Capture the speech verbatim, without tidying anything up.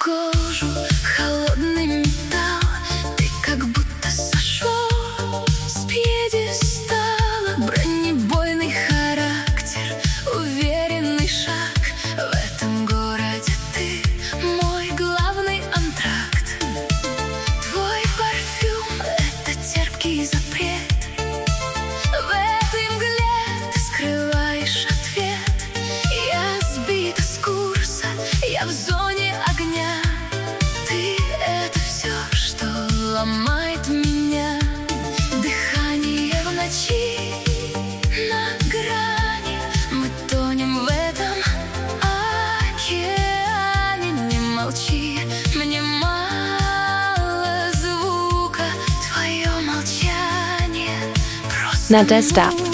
кожу холодный металл. Ты как будто сошел с пьедестала. Бронебойный характер, уверенный шаг. В этом городе ты мой главный антракт. Твой парфюм — это терпкий запрет. В этой мгле ты скрываешь ответ. Я сбита с курса, я в зоне огня. Ты — это все, что ломает меня. Дыхание в ночи, на грани. Мы тонем в этом океане. Не молчи, мне мало звука. Твое молчание просто Надежда.